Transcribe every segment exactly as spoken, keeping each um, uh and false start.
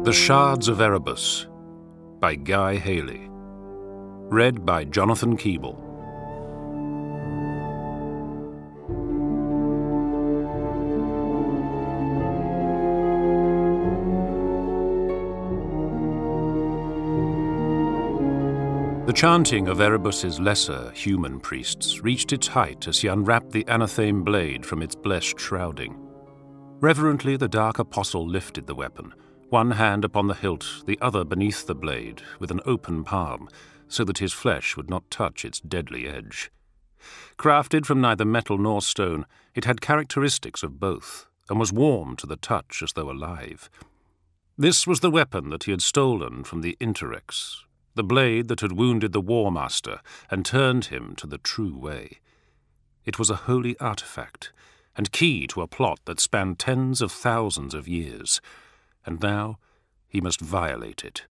The Shards of Erebus by Guy Haley. Read by Jonathan Keeble. The chanting of Erebus's lesser human priests reached its height as he unwrapped the anatheme blade from its blessed shrouding. Reverently, the dark apostle lifted the weapon, one hand upon the hilt, the other beneath the blade, with an open palm, so that his flesh would not touch its deadly edge. Crafted from neither metal nor stone, it had characteristics of both, and was warm to the touch as though alive. This was the weapon that he had stolen from the Interrex, the blade that had wounded the War Master and turned him to the true way. It was a holy artifact, and key to a plot that spanned tens of thousands of years, and now he must violate it.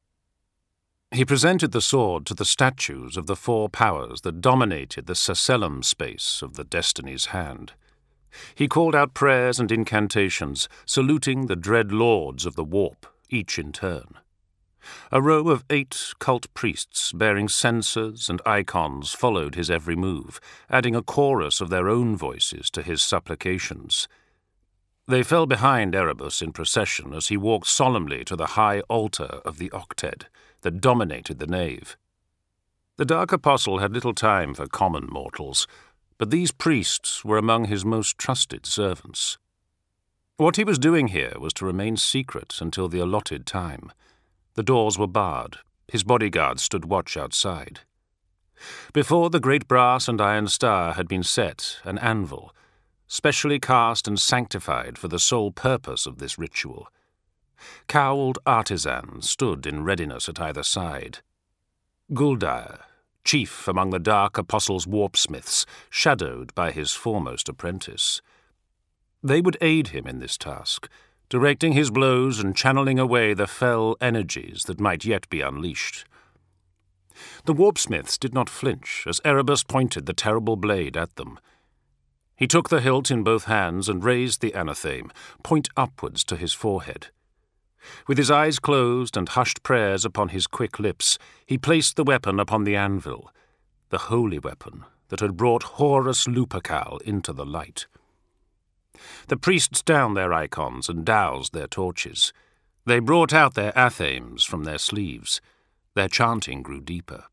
He presented the sword to the statues of the four powers that dominated the Sacellum space of the Destiny's Hand. He called out prayers and incantations, saluting the dread lords of the warp, each in turn. A row of eight cult priests bearing censers and icons followed his every move, adding a chorus of their own voices to his supplications. They fell behind Erebus in procession as he walked solemnly to the high altar of the Octed that dominated the nave. The Dark Apostle had little time for common mortals, but these priests were among his most trusted servants. What he was doing here was to remain secret until the allotted time. The doors were barred. His bodyguards stood watch outside. Before the great brass and iron star had been set, an anvil, specially cast and sanctified for the sole purpose of this ritual. Cowled artisans stood in readiness at either side. Guldair, chief among the Dark Apostle's warpsmiths, shadowed by his foremost apprentice. They would aid him in this task, directing his blows and channeling away the fell energies that might yet be unleashed. The warpsmiths did not flinch as Erebus pointed the terrible blade at them. He took the hilt in both hands and raised the anatheme, point upwards to his forehead. With his eyes closed and hushed prayers upon his quick lips, he placed the weapon upon the anvil, the holy weapon that had brought Horus Lupercal into the light. The priests downed their icons and doused their torches. They brought out their athemes from their sleeves. Their chanting grew deeper.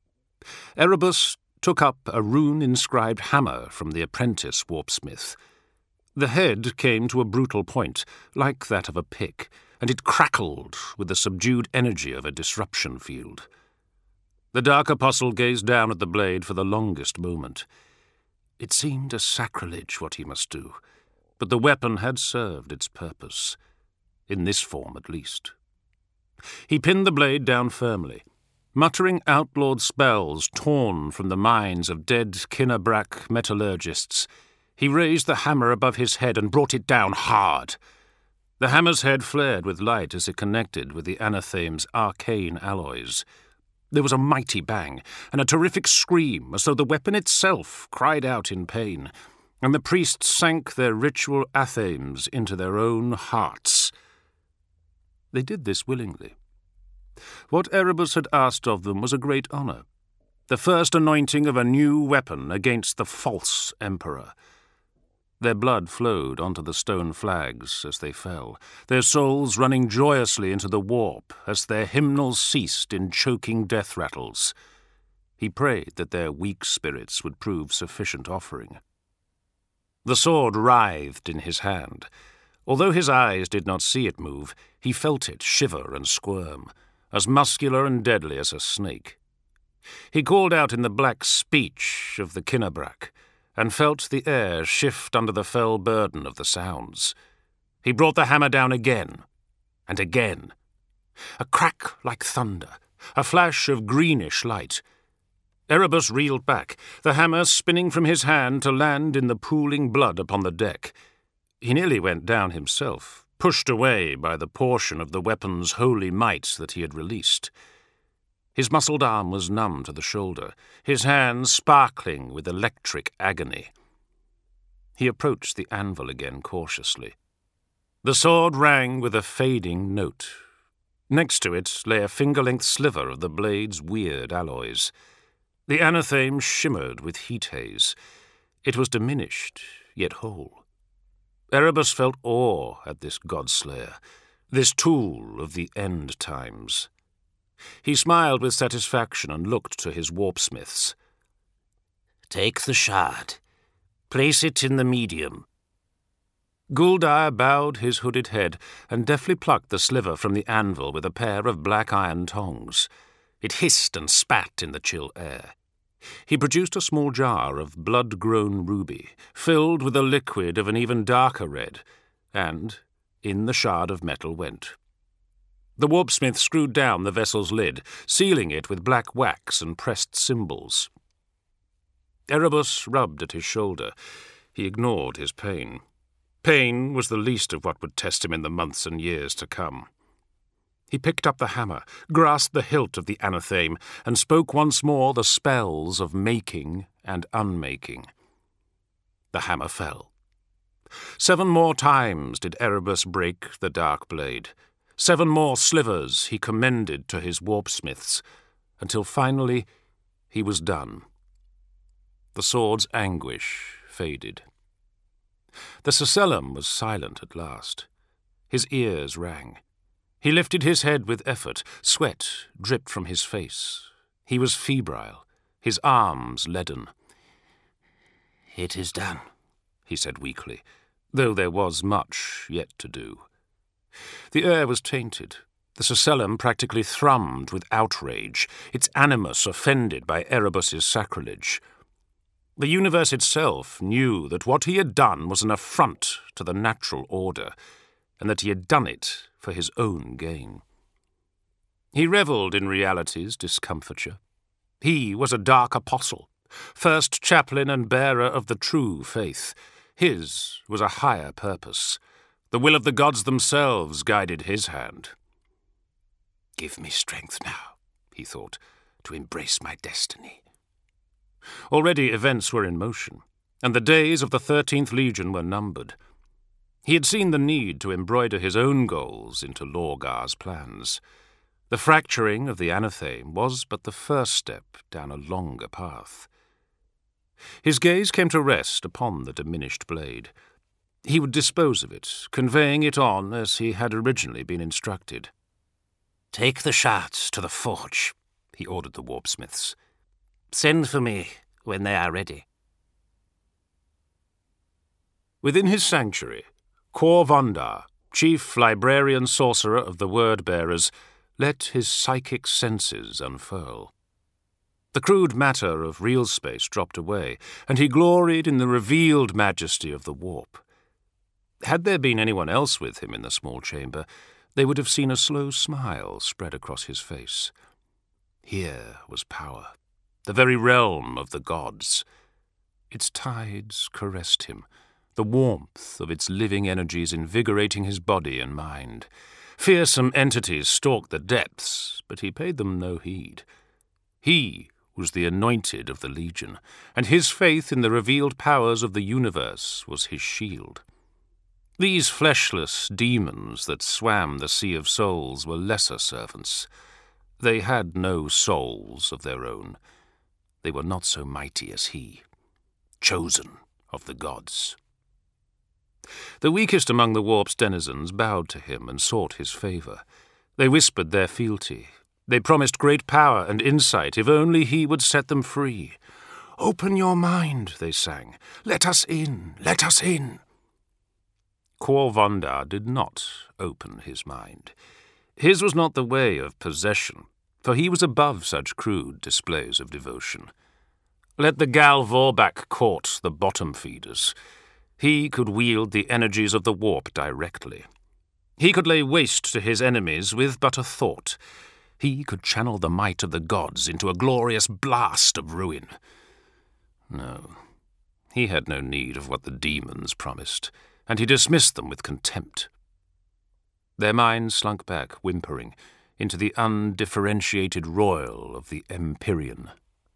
Erebus took up a rune-inscribed hammer from the apprentice warpsmith. The head came to a brutal point, like that of a pick, and it crackled with the subdued energy of a disruption field. The Dark Apostle gazed down at the blade for the longest moment. It seemed a sacrilege what he must do, but the weapon had served its purpose, in this form at least. He pinned the blade down firmly, muttering outlawed spells torn from the minds of dead Kinabrak metallurgists. He raised the hammer above his head and brought it down hard. The hammer's head flared with light as it connected with the anatheme's arcane alloys. There was a mighty bang and a terrific scream, as though the weapon itself cried out in pain, and the priests sank their ritual athemes into their own hearts. They did this willingly. What Erebus had asked of them was a great honour, the first anointing of a new weapon against the false emperor. Their blood flowed onto the stone flags as they fell, their souls running joyously into the warp as their hymnals ceased in choking death rattles. He prayed that their weak spirits would prove sufficient offering. The sword writhed in his hand. Although his eyes did not see it move, he felt it shiver and squirm, as muscular and deadly as a snake. He called out in the black speech of the Kinabrak, and felt the air shift under the fell burden of the sounds. He brought the hammer down again, and again. A crack like thunder, a flash of greenish light. Erebus reeled back, the hammer spinning from his hand to land in the pooling blood upon the deck. He nearly went down himself, pushed away by the portion of the weapon's holy might that he had released. His muscled arm was numb to the shoulder, his hand sparkling with electric agony. He approached the anvil again cautiously. The sword rang with a fading note, Next to it lay a finger-length sliver of the blade's weird alloys. The anatheme shimmered with heat haze. It was diminished, yet whole. Erebus felt awe at this godslayer, this tool of the end times. He smiled with satisfaction and looked to his warpsmiths. "Take the shard. Place it in the medium." Guldir bowed his hooded head and deftly plucked the sliver from the anvil with a pair of black iron tongs. It hissed and spat in the chill air. He produced a small jar of blood-grown ruby, filled with a liquid of an even darker red, and in the shard of metal went. The warpsmith screwed down the vessel's lid, sealing it with black wax and pressed cymbals. Erebus rubbed at his shoulder. He ignored his pain. Pain was the least of what would test him in the months and years to come. He picked up the hammer, grasped the hilt of the anatheme, and spoke once more the spells of making and unmaking. The hammer fell. Seven more times did Erebus break the dark blade. Seven more slivers he commended to his warpsmiths, until finally he was done. The sword's anguish faded. The Sacellum was silent at last. His ears rang. He lifted his head with effort. Sweat dripped from his face. He was febrile, his arms leaden. "It is done," he said weakly, though there was much yet to do. The air was tainted. The Sacellum practically thrummed with outrage, its animus offended by Erebus's sacrilege. The universe itself knew that what he had done was an affront to the natural order, and that he had done it for his own gain. He revelled in reality's discomfiture. He was a dark apostle, first chaplain and bearer of the true faith. His was a higher purpose. The will of the gods themselves guided his hand. "Give me strength now," he thought, "to embrace my destiny." Already events were in motion, and the days of the thirteenth Legion were numbered. He had seen the need to embroider his own goals into Lorgar's plans. The fracturing of the anatheme was but the first step down a longer path. His gaze came to rest upon the diminished blade. He would dispose of it, conveying it on as he had originally been instructed. "Take the shards to the forge," he ordered the warpsmiths. "Send for me when they are ready." Within his sanctuary, Khor Vandar, chief librarian sorcerer of the Word-Bearers, let his psychic senses unfurl. The crude matter of real space dropped away, and he gloried in the revealed majesty of the warp. Had there been anyone else with him in the small chamber, they would have seen a slow smile spread across his face. Here was power, the very realm of the gods. Its tides caressed him, the warmth of its living energies invigorating his body and mind. Fearsome entities stalked the depths, but he paid them no heed. He was the anointed of the Legion, and his faith in the revealed powers of the universe was his shield. These fleshless demons that swam the sea of souls were lesser servants. They had no souls of their own. They were not so mighty as he, chosen of the gods. The weakest among the warp's denizens bowed to him and sought his favour. They whispered their fealty. They promised great power and insight if only he would set them free. "Open your mind," they sang. "Let us in, let us in." Khor Vandar did not open his mind. His was not the way of possession, for he was above such crude displays of devotion. Let the Gal Vorbak court the bottom-feeders. He could wield the energies of the warp directly. He could lay waste to his enemies with but a thought. He could channel the might of the gods into a glorious blast of ruin. No, he had no need of what the demons promised, and he dismissed them with contempt. Their minds slunk back, whimpering, into the undifferentiated roil of the Empyrean.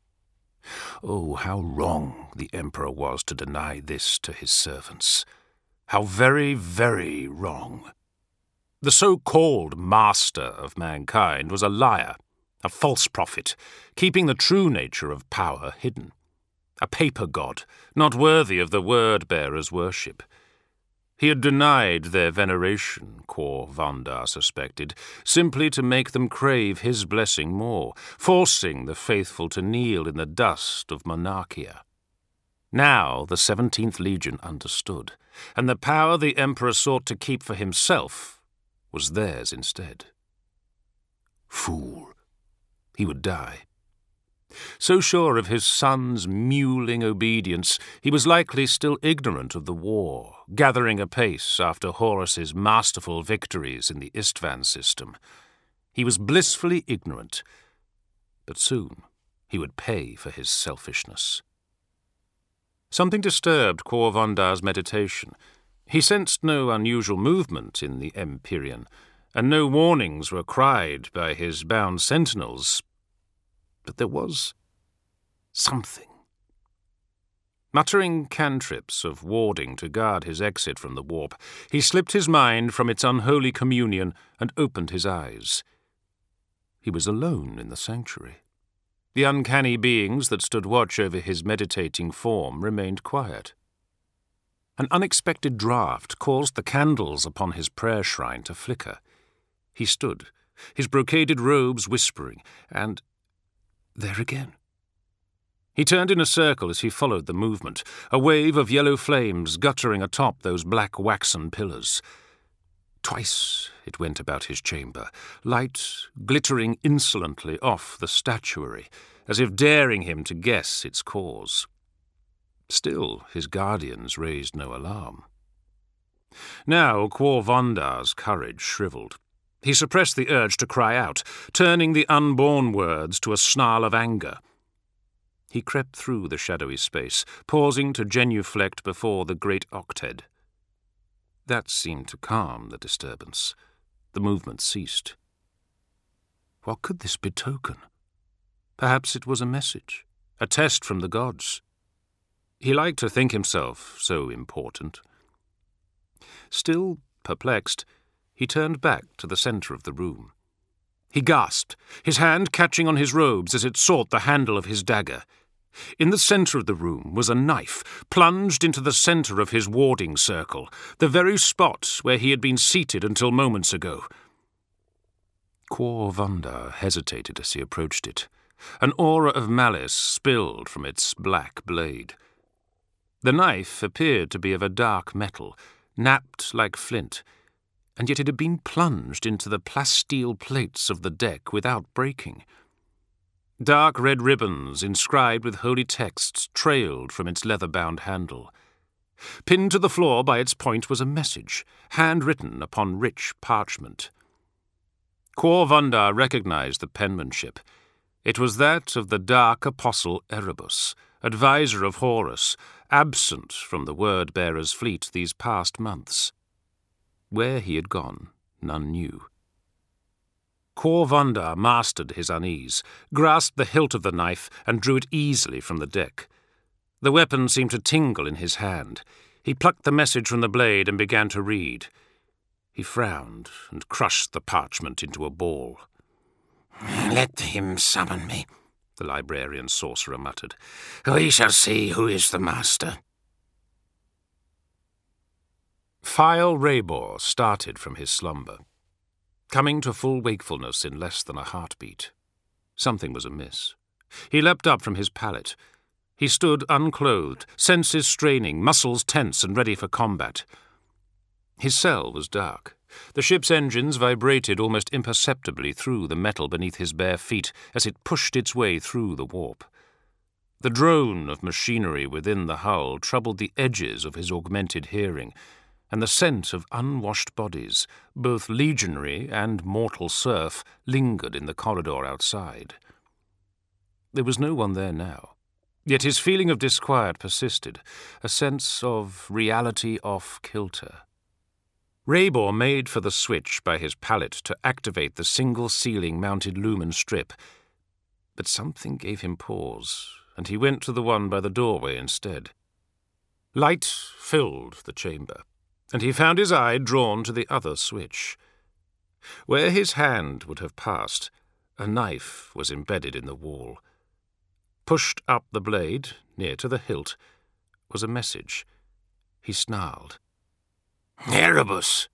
Oh, how wrong the Emperor was to deny this to his servants. How very, very wrong. The so-called master of mankind was a liar, a false prophet, keeping the true nature of power hidden. A paper god, not worthy of the word-bearer's worship. He had denied their veneration, Quor Vandar suspected, simply to make them crave his blessing more, forcing the faithful to kneel in the dust of Monarchia. Now the Seventeenth Legion understood, and the power the Emperor sought to keep for himself was theirs instead. Fool. He would die. So sure of his son's mewling obedience, he was likely still ignorant of the war, gathering apace after Horus's masterful victories in the Istvan system. He was blissfully ignorant, but soon he would pay for his selfishness. Something disturbed Quor Vandar's meditation. He sensed no unusual movement in the Empyrean, and no warnings were cried by his bound sentinels. But there was something. Muttering cantrips of warding to guard his exit from the warp, he slipped his mind from its unholy communion and opened his eyes. He was alone in the sanctuary. The uncanny beings that stood watch over his meditating form remained quiet. An unexpected draught caused the candles upon his prayer shrine to flicker. He stood, his brocaded robes whispering, and there again. He turned in a circle as he followed the movement, a wave of yellow flames guttering atop those black waxen pillars. Twice it went about his chamber, light glittering insolently off the statuary, as if daring him to guess its cause. Still his guardians raised no alarm. Now Quor Vandar's courage shriveled. He suppressed the urge to cry out, turning the unborn words to a snarl of anger. He crept through the shadowy space, pausing to genuflect before the great octed. That seemed to calm the disturbance. The movement ceased. What could this betoken? Perhaps it was a message, a test from the gods. He liked to think himself so important. Still perplexed, he turned back to the centre of the room. He gasped, his hand catching on his robes as it sought the handle of his dagger. In the centre of the room was a knife, plunged into the centre of his warding circle, the very spot where he had been seated until moments ago. Quor Vandar hesitated as he approached it. An aura of malice spilled from its black blade. The knife appeared to be of a dark metal, napped like flint, and yet it had been plunged into the plasteel plates of the deck without breaking. Dark red ribbons inscribed with holy texts trailed from its leather-bound handle. Pinned to the floor by its point was a message, handwritten upon rich parchment. Quor Vandar recognized the penmanship. It was that of the dark apostle Erebus, advisor of Horus, absent from the word-bearer's fleet these past months. Where he had gone, none knew. Quor Vandar mastered his unease, grasped the hilt of the knife, and drew it easily from the deck. The weapon seemed to tingle in his hand. He plucked the message from the blade and began to read. He frowned and crushed the parchment into a ball. "Let him summon me," the librarian sorcerer muttered. "We shall see who is the master." Phile Raybor started from his slumber, coming to full wakefulness in less than a heartbeat. Something was amiss. He leapt up from his pallet. He stood unclothed, senses straining, muscles tense and ready for combat. His cell was dark. The ship's engines vibrated almost imperceptibly through the metal beneath his bare feet as it pushed its way through the warp. The drone of machinery within the hull troubled the edges of his augmented hearing, and the scent of unwashed bodies, both legionary and mortal serf, lingered in the corridor outside. There was no one there now, yet his feeling of disquiet persisted, a sense of reality off kilter. Raybor made for the switch by his pallet to activate the single ceiling-mounted lumen strip, but something gave him pause, and he went to the one by the doorway instead. Light filled the chamber, and he found his eye drawn to the other switch. Where his hand would have passed, a knife was embedded in the wall. Pushed up the blade, near to the hilt, was a message. He snarled. Erebus!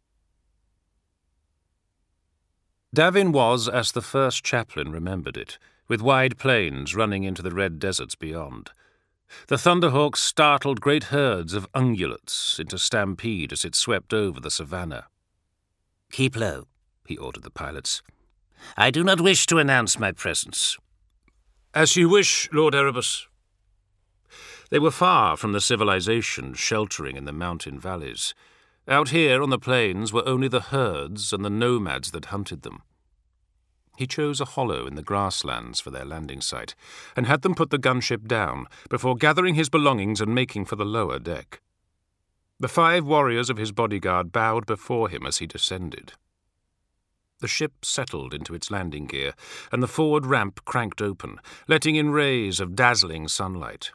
Davin was as the first chaplain remembered it, with wide plains running into the red deserts beyond. The Thunderhawk startled great herds of ungulates into stampede as it swept over the savannah. "Keep low," he ordered the pilots. "I do not wish to announce my presence." "As you wish, Lord Erebus." They were far from the civilization sheltering in the mountain valleys. Out here on the plains were only the herds and the nomads that hunted them. He chose a hollow in the grasslands for their landing site, and had them put the gunship down before gathering his belongings and making for the lower deck. The five warriors of his bodyguard bowed before him as he descended. The ship settled into its landing gear, and the forward ramp cranked open, letting in rays of dazzling sunlight.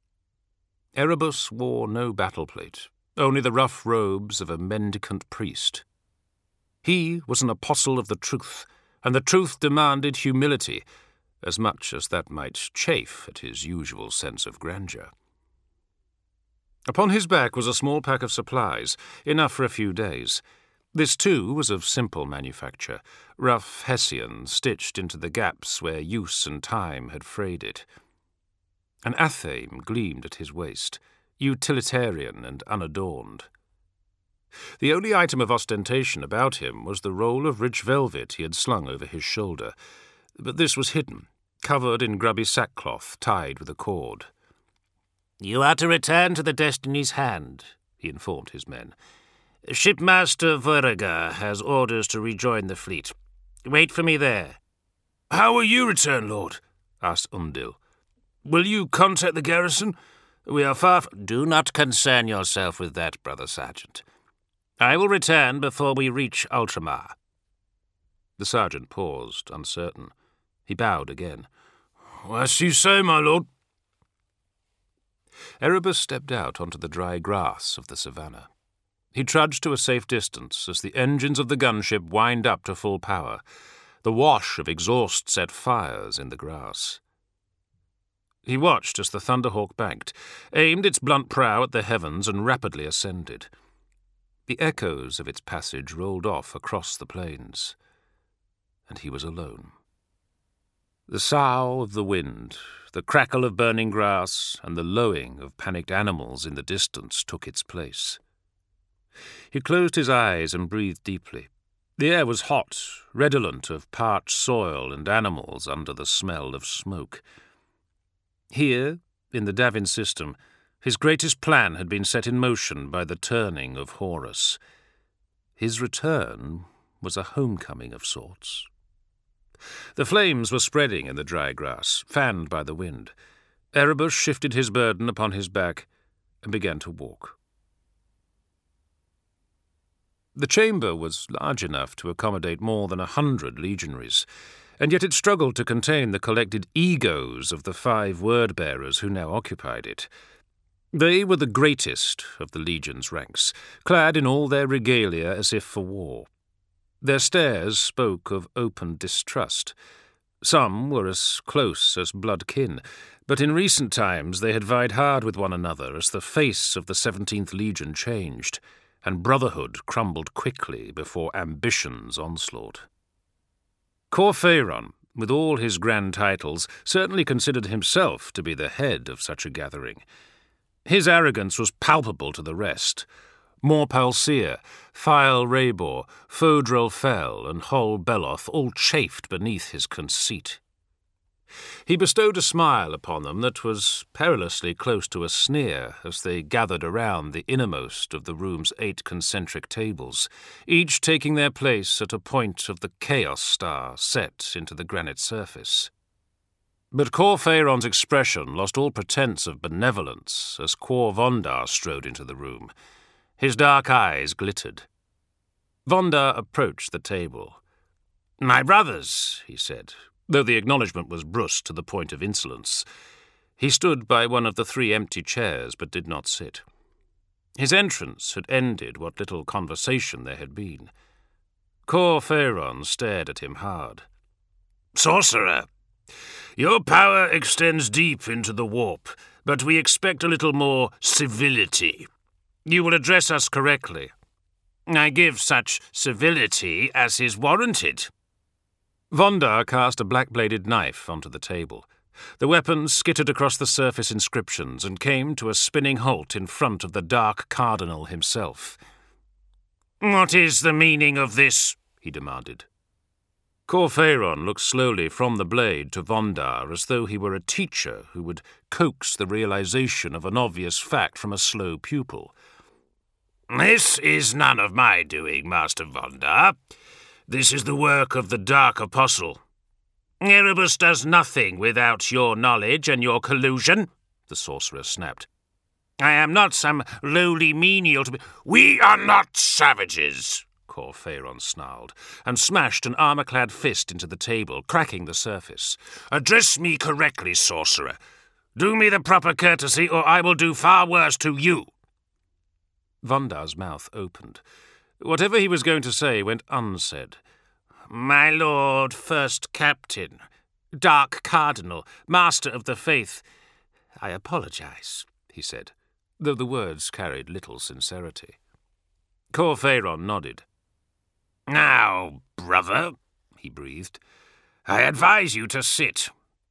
Erebus wore no battle plate, only the rough robes of a mendicant priest. He was an apostle of the truth, and the truth demanded humility, as much as that might chafe at his usual sense of grandeur. Upon his back was a small pack of supplies, enough for a few days. This, too, was of simple manufacture, rough Hessian stitched into the gaps where use and time had frayed it. An athame gleamed at his waist, utilitarian and unadorned. The only item of ostentation about him was the roll of rich velvet he had slung over his shoulder, but this was hidden, covered in grubby sackcloth tied with a cord. "You are to return to the Destiny's Hand," he informed his men. "Shipmaster Voeriger has orders to rejoin the fleet. Wait for me there." "How will you return, Lord?" asked Undil. "Will you contact the garrison? We are far from—" "Do not concern yourself with that, Brother Sergeant. I will return before we reach Ultramar." The sergeant paused, uncertain. He bowed again. "As you say, my lord." Erebus stepped out onto the dry grass of the savannah. He trudged to a safe distance as the engines of the gunship wind up to full power. The wash of exhaust set fires in the grass. He watched as the Thunderhawk banked, aimed its blunt prow at the heavens, and rapidly ascended. The echoes of its passage rolled off across the plains, and he was alone. The sough of the wind, the crackle of burning grass, and the lowing of panicked animals in the distance took its place. He closed his eyes and breathed deeply. The air was hot, redolent of parched soil and animals under the smell of smoke. Here, in the Davin system, his greatest plan had been set in motion by the turning of Horus. His return was a homecoming of sorts. The flames were spreading in the dry grass, fanned by the wind. Erebus shifted his burden upon his back and began to walk. The chamber was large enough to accommodate more than a hundred legionaries, and yet it struggled to contain the collected egos of the five word-bearers who now occupied it. They were the greatest of the legion's ranks, clad in all their regalia as if for war. Their stares spoke of open distrust. Some were as close as blood kin, but in recent times they had vied hard with one another as the face of the seventeenth Legion changed, and brotherhood crumbled quickly before ambition's onslaught. Cor Phaeron, with all his grand titles, certainly considered himself to be the head of such a gathering. His arrogance was palpable to the rest. Morpal Seer, Phile Rabor, Fodrel Fel, and Hol Beloth all chafed beneath his conceit. He bestowed a smile upon them that was perilously close to a sneer as they gathered around the innermost of the room's eight concentric tables, each taking their place at a point of the Chaos Star set into the granite surface. But Cor Phaeron's expression lost all pretense of benevolence as Quor Vondar strode into the room. His dark eyes glittered. Vondar approached the table. "My brothers," he said, though the acknowledgment was brusque to the point of insolence. He stood by one of the three empty chairs, but did not sit. His entrance had ended what little conversation there had been. Cor Phaeron stared at him hard. Sorcerer, your power extends deep into the warp, but we expect a little more civility. You will address us correctly. I give such civility as is warranted. Vondar cast a black-bladed knife onto the table. The weapon skittered across the surface inscriptions and came to a spinning halt in front of the Dark Cardinal himself. What is the meaning of this? He demanded. Cor Phaeron looked slowly from the blade to Vondar as though he were a teacher who would coax the realization of an obvious fact from a slow pupil. This is none of my doing, Master Vondar. This is the work of the Dark Apostle. Erebus does nothing without your knowledge and your collusion, the sorcerer snapped. I am not some lowly menial to be— We are not savages, Cor Phaeron snarled, and smashed an armour-clad fist into the table, cracking the surface. Address me correctly, sorcerer. Do me the proper courtesy, or I will do far worse to you. Vondar's mouth opened. Whatever he was going to say went unsaid. My lord, first captain, Dark Cardinal, master of the faith, I apologize, he said, though the words carried little sincerity. Cor Phaeron nodded. Now, brother, he breathed, I advise you to sit.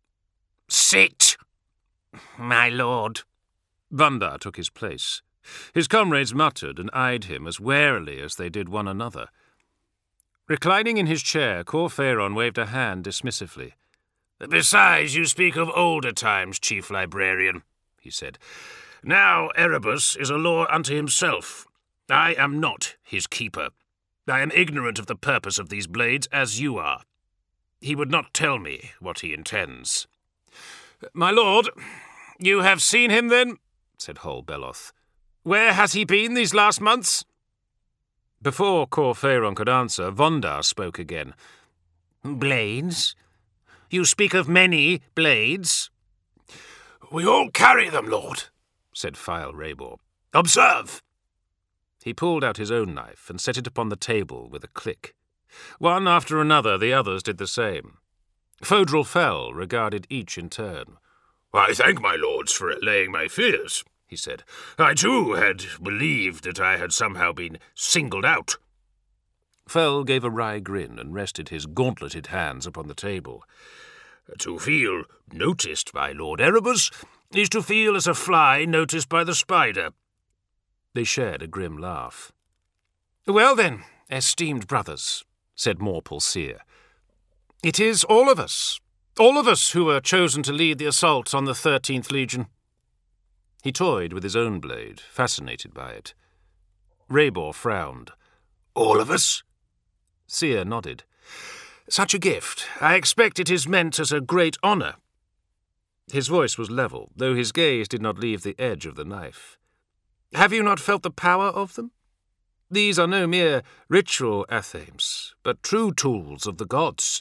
Sit! My lord. Vondar took his place. His comrades muttered and eyed him as warily as they did one another. Reclining in his chair, Cor Phaeron waved a hand dismissively. Besides, you speak of older times, Chief Librarian, he said. Now Erebus is a law unto himself. I am not his keeper. I am ignorant of the purpose of these blades, as you are. He would not tell me what he intends. My lord, you have seen him, then? Said Hol Beloth. Where has he been these last months? Before Cor Phaeron could answer, Vondar spoke again. Blades? You speak of many blades? We all carry them, lord, said Phile Raybor. Observe! He pulled out his own knife and set it upon the table with a click. One after another, the others did the same. Fodral Fel regarded each in turn. I thank my lords for allaying my fears, he said. I, too, had believed that I had somehow been singled out. Fel gave a wry grin and rested his gauntleted hands upon the table. To feel noticed by Lord Erebus is to feel as a fly noticed by the spider. They shared a grim laugh. Well then, esteemed brothers, said Morpul Seer, it is all of us, all of us who were chosen to lead the assault on the thirteenth Legion. He toyed with his own blade, fascinated by it. Raybor frowned. All of us? Seer nodded. Such a gift. I expect it is meant as a great honour. His voice was level, though his gaze did not leave the edge of the knife. Have you not felt the power of them? These are no mere ritual athames, but true tools of the gods.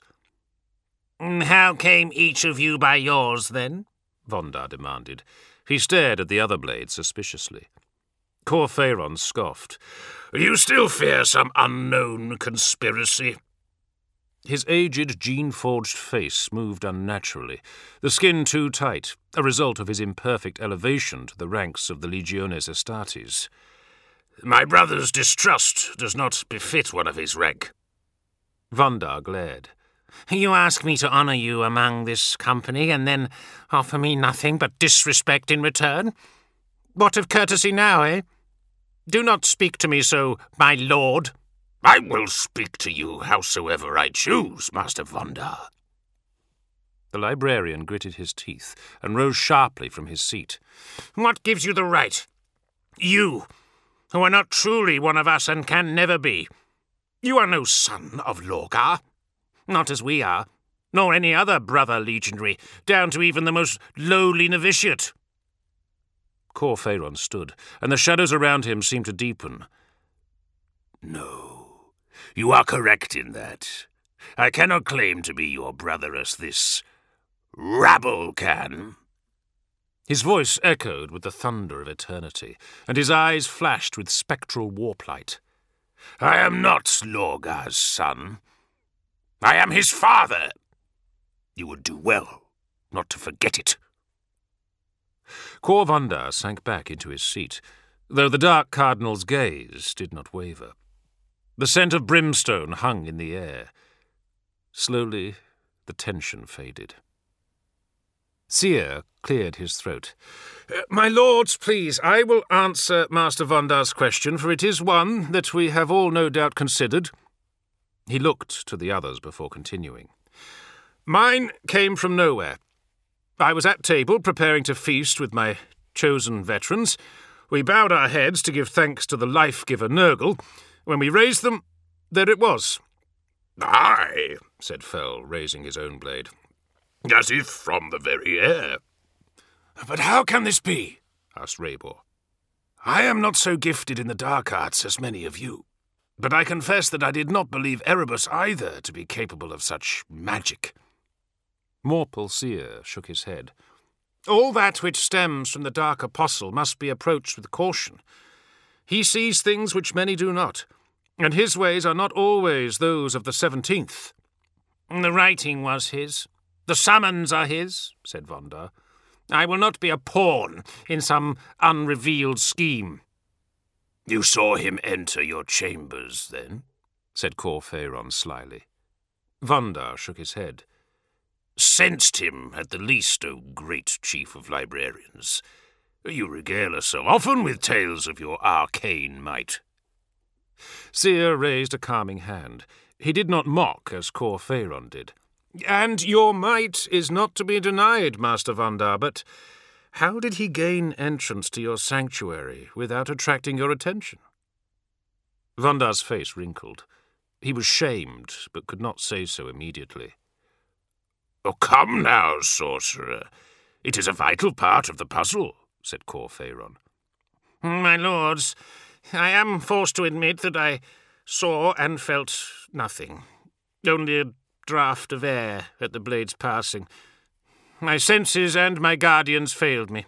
How came each of you by yours, then? Vondar demanded. He stared at the other blade suspiciously. Cor Phaeron scoffed. You still fear some unknown conspiracy? His aged, gene-forged face moved unnaturally, the skin too tight, a result of his imperfect elevation to the ranks of the Legiones Astartes. My brother's distrust does not befit one of his rank. Vondar glared. You ask me to honour you among this company, and then offer me nothing but disrespect in return? What of courtesy now, eh? Do not speak to me so, my lord. I will speak to you howsoever I choose, Master Vondar. The librarian gritted his teeth and rose sharply from his seat. What gives you the right? You, who are not truly one of us and can never be. You are no son of Lorgar. Not as we are, nor any other brother legionary, down to even the most lowly novitiate. Cor Phaeron stood, and the shadows around him seemed to deepen. No. You are correct in that. I cannot claim to be your brother as this rabble can. His voice echoed with the thunder of eternity, and his eyes flashed with spectral warp light. I am not Lorgar's son. I am his father. You would do well not to forget it. Kor Vondar sank back into his seat, though the Dark Cardinal's gaze did not waver. The scent of brimstone hung in the air. Slowly, the tension faded. Seer cleared his throat. Uh, my lords, please, I will answer Master Vondar's question, for it is one that we have all no doubt considered. He looked to the others before continuing. Mine came from nowhere. I was at table preparing to feast with my chosen veterans. We bowed our heads to give thanks to the life-giver Nurgle. When we raised them, there it was. Aye, said Fell, raising his own blade. As if from the very air. But how can this be? Asked Raybor. I am not so gifted in the dark arts as many of you, but I confess that I did not believe Erebus either to be capable of such magic. Morpul Seer shook his head. All that which stems from the Dark Apostle must be approached with caution. He sees things which many do not, and his ways are not always those of the Seventeenth. The writing was his. The summons are his, said Vondar. I will not be a pawn in some unrevealed scheme. You saw him enter your chambers, then? Said Kor Phaeron slyly. Vondar shook his head. Sensed him, at the least, O great chief of librarians. You regale us so often with tales of your arcane might. Seer raised a calming hand. He did not mock as Kor Phaeron did. And your might is not to be denied, Master Vondar, but how did he gain entrance to your sanctuary without attracting your attention? Vondar's face wrinkled. He was shamed, but could not say so immediately. Oh, come now, sorcerer. It is a vital part of the puzzle, said Kor Phaeron. My lords, I am forced to admit that I saw and felt nothing. Only a draught of air at the blade's passing. My senses and my guardians failed me.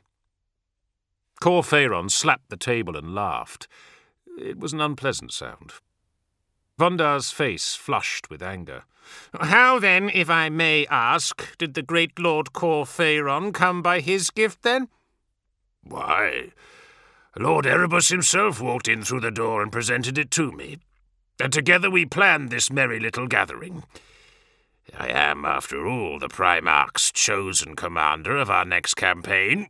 Kor Phaeron slapped the table and laughed. It was an unpleasant sound. Vondar's face flushed with anger. How, then, if I may ask, did the great Lord Kor Phaeron come by his gift, then? Why, Lord Erebus himself walked in through the door and presented it to me, and together we planned this merry little gathering. I am, after all, the Primarch's chosen commander of our next campaign.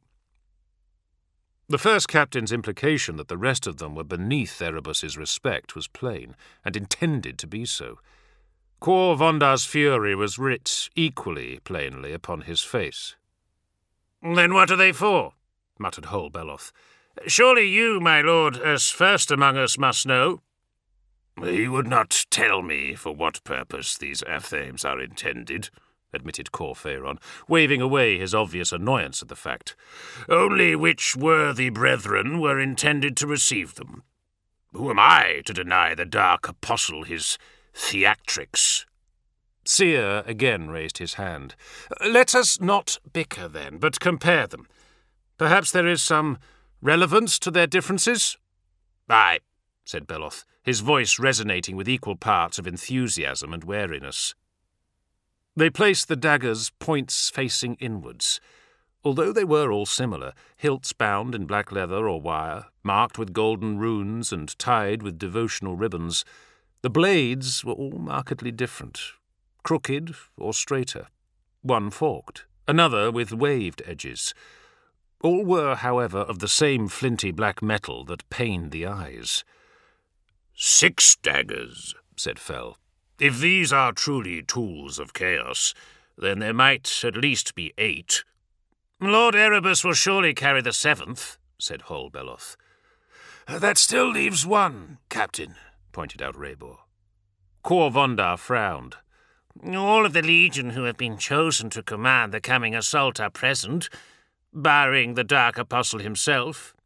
The first captain's implication that the rest of them were beneath Erebus's respect was plain, and intended to be so. Kor Vondar's fury was writ equally plainly upon his face. Then what are they for? Muttered Hol Beloth. Surely you, my lord, as first among us, must know. He would not tell me for what purpose these athames are intended, admitted Kor Phaeron, waving away his obvious annoyance at the fact. Only which worthy brethren were intended to receive them. Who am I to deny the Dark Apostle his theatrics? Seer again raised his hand. Let us not bicker, then, but compare them. Perhaps there is some relevance to their differences? Aye, said Beloth, his voice resonating with equal parts of enthusiasm and wariness. They placed the daggers points facing inwards. Although they were all similar, hilts bound in black leather or wire, marked with golden runes and tied with devotional ribbons, the blades were all markedly different, crooked or straighter, one forked, another with waved edges. All were, however, of the same flinty black metal that pained the eyes. Six daggers, said Fell. If these are truly tools of chaos, then there might at least be eight. Lord Erebus will surely carry the seventh, said Hol Beloth. That still leaves one, Captain, pointed out Raybor. Kor Vondar frowned. All of the Legion who have been chosen to command the coming assault are present, barring the Dark Apostle himself.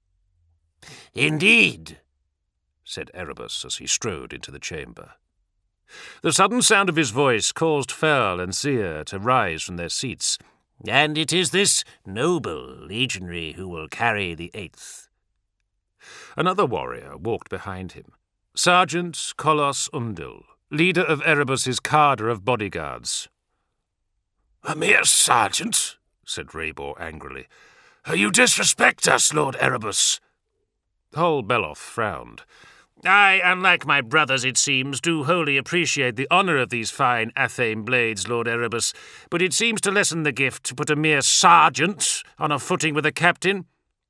Indeed, said Erebus as he strode into the chamber. The sudden sound of his voice caused Fell and Seer to rise from their seats. And it is this noble legionary who will carry the eighth. Another warrior walked behind him. Sergeant Kolos Undil, leader of Erebus's cadre of bodyguards. "A mere sergeant?" said Raybor angrily. "You disrespect us, Lord Erebus." Hol Belloth frowned. I, unlike my brothers, it seems, do wholly appreciate the honour of these fine Athame blades, Lord Erebus, but it seems to lessen the gift to put a mere sergeant on a footing with a captain.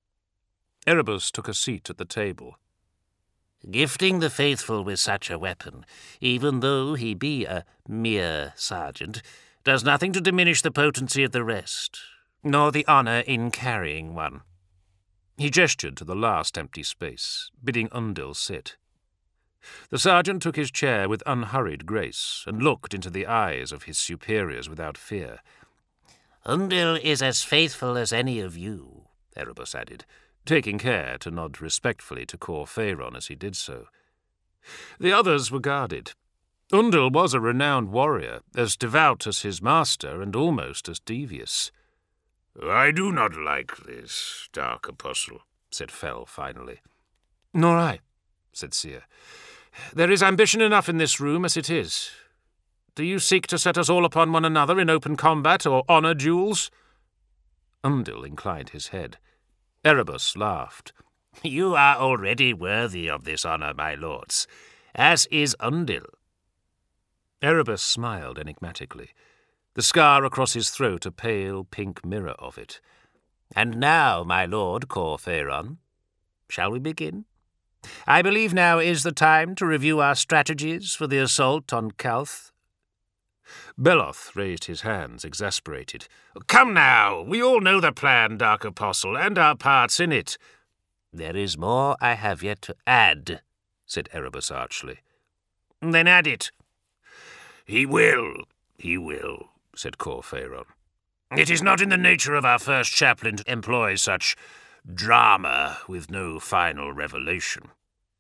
Erebus took a seat at the table. Gifting the faithful with such a weapon, even though he be a mere sergeant, does nothing to diminish the potency of the rest, nor the honour in carrying one. He gestured to the last empty space, bidding Undil sit. The sergeant took his chair with unhurried grace and looked into the eyes of his superiors without fear. Undil is as faithful as any of you, Erebus added, taking care to nod respectfully to Cor Phaeron as he did so. The others were guarded. Undil was a renowned warrior, as devout as his master and almost as devious. "I do not like this, Dark Apostle," said Fell finally. "Nor I," said Seer. "There is ambition enough in this room as it is. Do you seek to set us all upon one another in open combat or honour duels?" Undil inclined his head. Erebus laughed. "You are already worthy of this honour, my lords, as is Undil." Erebus smiled enigmatically, the scar across his throat a pale pink mirror of it. "And now, my lord Cor Phaeron, shall we begin? I believe now is the time to review our strategies for the assault on Calth." Belloth raised his hands, exasperated. "Come now, we all know the plan, Dark Apostle, and our parts in it." "There is more I have yet to add," said Erebus archly. "Then add it." "He will, he will," said Cor Phaeron. "It is not in the nature of our first chaplain to employ such drama with no final revelation."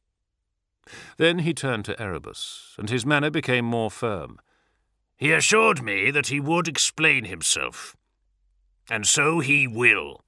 Then he turned to Erebus, and his manner became more firm. "He assured me that he would explain himself, and so he will."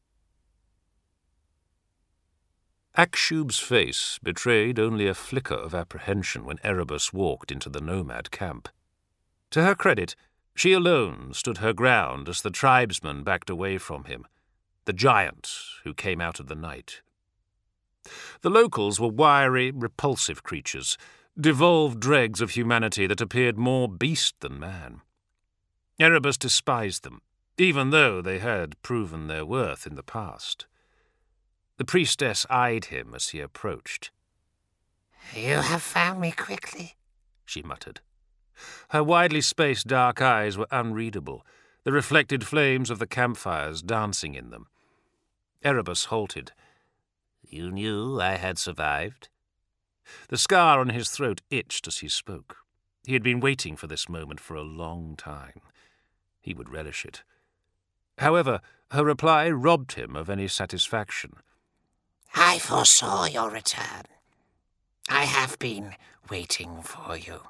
Akshub's face betrayed only a flicker of apprehension when Erebus walked into the nomad camp. To her credit, she alone stood her ground as the tribesmen backed away from him, the giant who came out of the night. The locals were wiry, repulsive creatures, devolved dregs of humanity that appeared more beast than man. Erebus despised them, even though they had proven their worth in the past. The priestess eyed him as he approached. "You have found me quickly," she muttered. Her widely spaced dark eyes were unreadable, the reflected flames of the campfires dancing in them. Erebus halted. "You knew I had survived?" The scar on his throat itched as he spoke. He had been waiting for this moment for a long time. He would relish it. However, her reply robbed him of any satisfaction. "I foresaw your return. I have been waiting for you."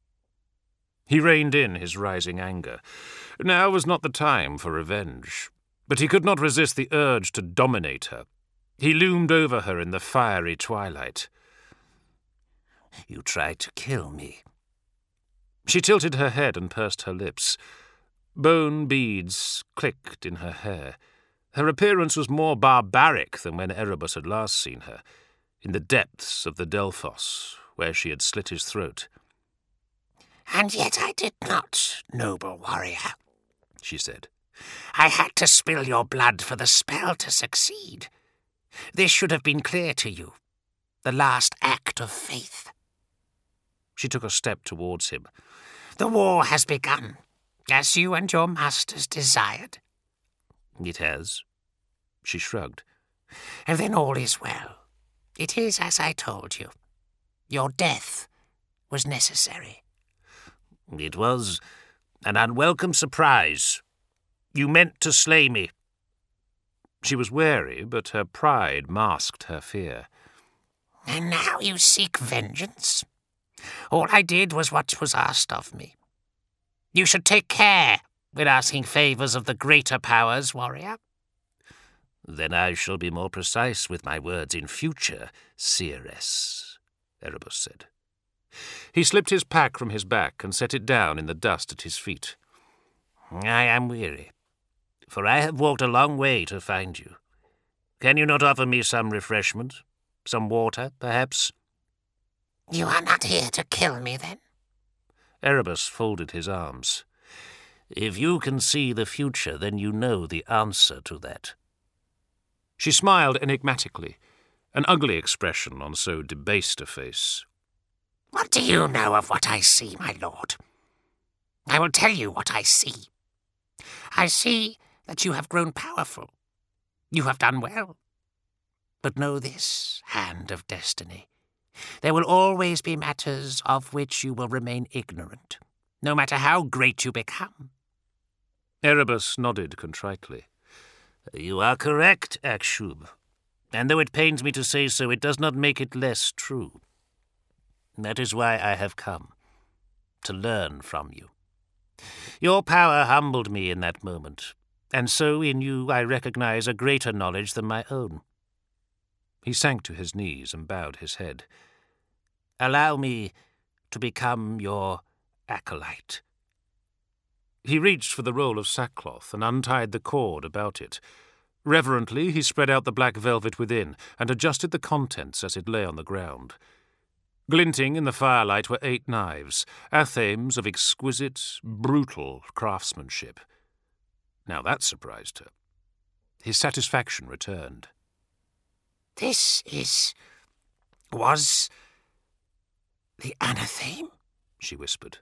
He reined in his rising anger. Now was not the time for revenge, but he could not resist the urge to dominate her. He loomed over her in the fiery twilight. "You tried to kill me." She tilted her head and pursed her lips. Bone beads clicked in her hair. Her appearance was more barbaric than when Erebus had last seen her, in the depths of the Delphos, where she had slit his throat. "And yet I did not, noble warrior," she said. "I had to spill your blood for the spell to succeed. This should have been clear to you, the last act of faith." She took a step towards him. "The war has begun, as you and your masters desired." "It has." She shrugged. "And then all is well. It is as I told you. Your death was necessary." "It was an unwelcome surprise. You meant to slay me." She was wary, but her pride masked her fear. "And now you seek vengeance? All I did was what was asked of me. You should take care when asking favours of the greater powers, warrior." "Then I shall be more precise with my words in future, seeress," Erebus said. He slipped his pack from his back and set it down in the dust at his feet. I am weary, for I have walked a long way to find you. Can you not offer me some refreshment? Some water, perhaps? You are not here to kill me, then? Erebus folded his arms. If you can see the future, then you know the answer to that. She smiled enigmatically, an ugly expression on so debased a face. What do you know of what I see, my lord? I will tell you what I see. I see that you have grown powerful. You have done well. But know this, Hand of Destiny. There will always be matters of which you will remain ignorant, no matter how great you become. Erebus nodded contritely. You are correct, Akshub. And though it pains me to say so, it does not make it less true. That is why I have come, to learn from you. Your power humbled me in that moment, and so in you I recognize a greater knowledge than my own. He sank to his knees and bowed his head. Allow me to become your acolyte. He reached for the roll of sackcloth and untied the cord about it. Reverently he spread out the black velvet within and adjusted the contents as it lay on the ground. Glinting in the firelight were eight knives, athames of exquisite, brutal craftsmanship. Now that surprised her. His satisfaction returned. This is... was... the anatheme? She whispered.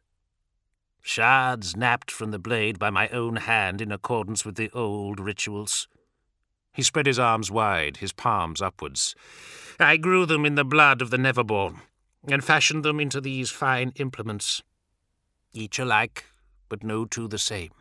Shards napped from the blade by my own hand in accordance with the old rituals. He spread his arms wide, his palms upwards. I grew them in the blood of the Neverborn, and fashioned them into these fine implements. Each alike, but no two the same.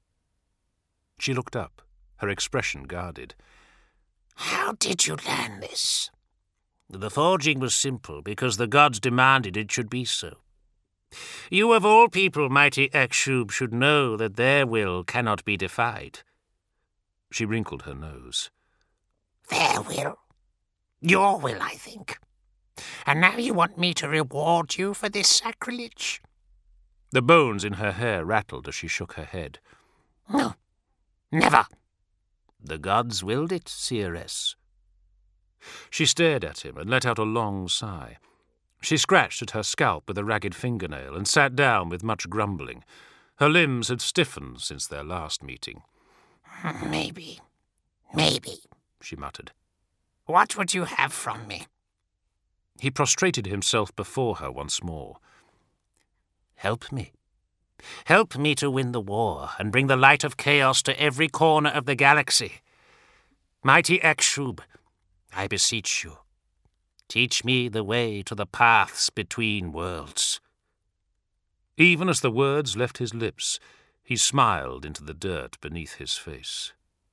She looked up, her expression guarded. How did you learn this? The forging was simple, because the gods demanded it should be so. You of all people, mighty Akshub, should know that their will cannot be defied. She wrinkled her nose. Their will? Your will, I think. And now you want me to reward you for this sacrilege? The bones in her hair rattled as she shook her head. No, never. The gods willed it, seeress. She stared at him and let out a long sigh. She scratched at her scalp with a ragged fingernail and sat down with much grumbling. Her limbs had stiffened since their last meeting. Maybe, maybe, she muttered. What would you have from me? He prostrated himself before her once more. Help me. Help me to win the war and bring the light of chaos to every corner of the galaxy. Mighty Akshub, I beseech you, teach me the way to the paths between worlds. Even as the words left his lips, he smiled into the dirt beneath his face.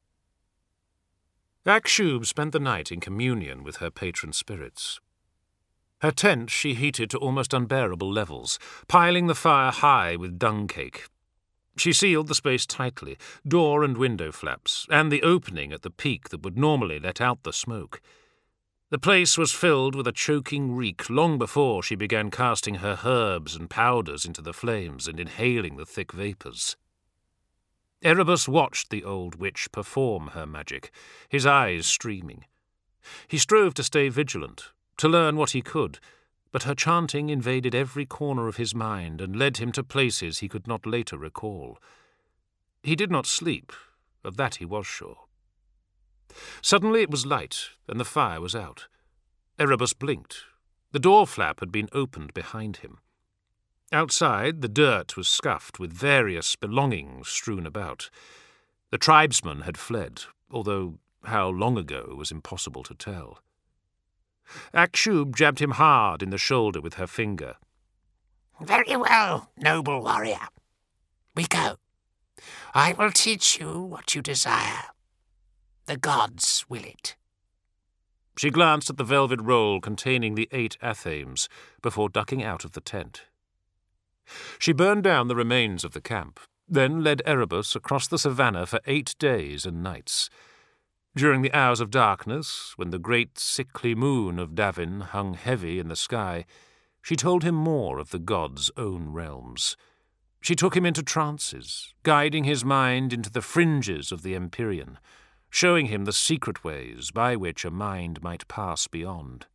Akshub spent the night in communion with her patron spirits. Her tent she heated to almost unbearable levels, piling the fire high with dung cake. She sealed the space tightly, door and window flaps, and the opening at the peak that would normally let out the smoke. The place was filled with a choking reek long before she began casting her herbs and powders into the flames and inhaling the thick vapours. Erebus watched the old witch perform her magic, his eyes streaming. He strove to stay vigilant, to learn what he could, but her chanting invaded every corner of his mind and led him to places he could not later recall. He did not sleep, of that he was sure. Suddenly it was light, and the fire was out. Erebus blinked. The door flap had been opened behind him. Outside, the dirt was scuffed with various belongings strewn about. The tribesmen had fled, although how long ago was impossible to tell. Akshub jabbed him hard in the shoulder with her finger. Very well, noble warrior. We go. I will teach you what you desire. The gods will it. She glanced at the velvet roll containing the eight athames before ducking out of the tent. She burned down the remains of the camp, then led Erebus across the savannah for eight days and nights. During the hours of darkness, when the great sickly moon of Davin hung heavy in the sky, She told him more of the gods' own realms. She took him into trances, guiding his mind into the fringes of the Empyrean, showing him the secret ways by which a mind might pass beyond.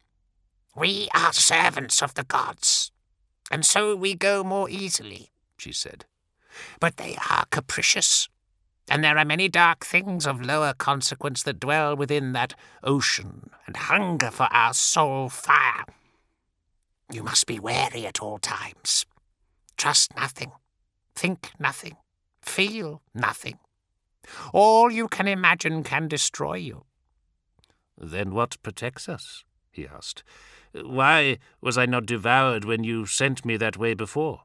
"We are servants of the gods, and so we go more easily," she said. "But they are capricious, and there are many dark things of lower consequence that dwell within that ocean and hunger for our soul fire. You must be wary at all times. Trust nothing, think nothing, feel nothing. All you can imagine can destroy you." "Then what protects us?" he asked. "Why was I not devoured when you sent me that way before?"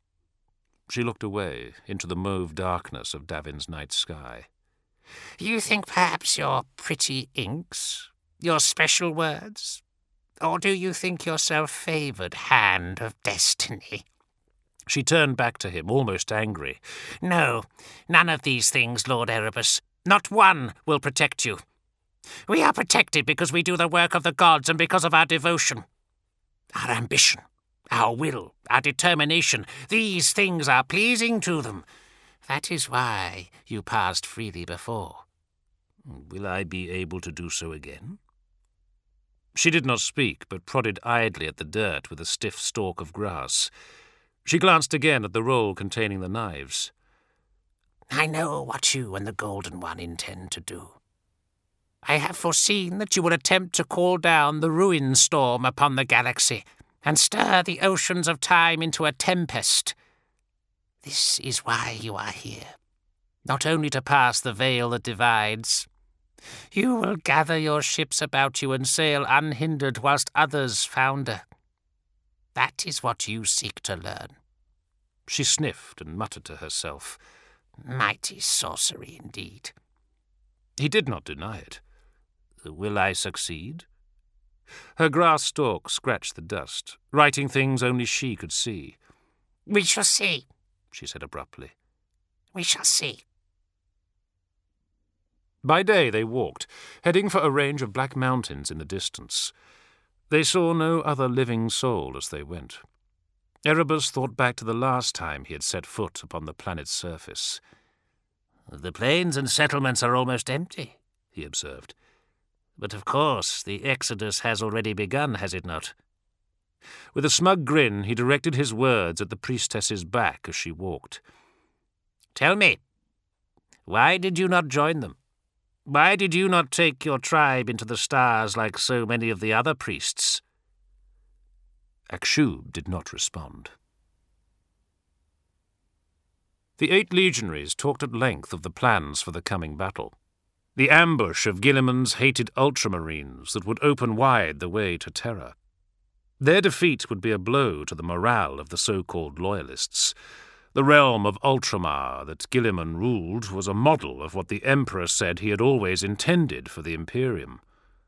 She looked away into the mauve darkness of Davin's night sky. "You think perhaps your pretty inks, your special words, or do you think yourself favoured hand of destiny?" She turned back to him, almost angry. "No, none of these things, Lord Erebus. Not one will protect you. We are protected because we do the work of the gods and because of our devotion. Our ambition, our will, our determination, these things are pleasing to them. That is why you passed freely before." "Will I be able to do so again?" She did not speak, but prodded idly at the dirt with a stiff stalk of grass. She glanced again at the roll containing the knives. "I know what you and the Golden One intend to do. I have foreseen that you will attempt to call down the ruin storm upon the galaxy and stir the oceans of time into a tempest. This is why you are here, not only to pass the veil that divides. You will gather your ships about you and sail unhindered whilst others founder. That is what you seek to learn." She sniffed and muttered to herself. "Mighty sorcery indeed." He did not deny it. "Will I succeed?" Her grass stalk scratched the dust, writing things only she could see. "We shall see," she said abruptly. "We shall see." By day they walked, heading for a range of black mountains in the distance. They saw no other living soul as they went. Erebus thought back to the last time he had set foot upon the planet's surface. "The plains and settlements are almost empty," he observed. "But of course the exodus has already begun, has it not?" With a smug grin he directed his words at the priestess's back as she walked. "Tell me, why did you not join them? Why did you not take your tribe into the stars like so many of the other priests?" Akshub did not respond. The eight legionaries talked at length of the plans for the coming battle. The ambush of Guilliman's hated ultramarines that would open wide the way to Terra. Their defeat would be a blow to the morale of the so-called loyalists. The realm of Ultramar that Guilliman ruled was a model of what the Emperor said he had always intended for the Imperium.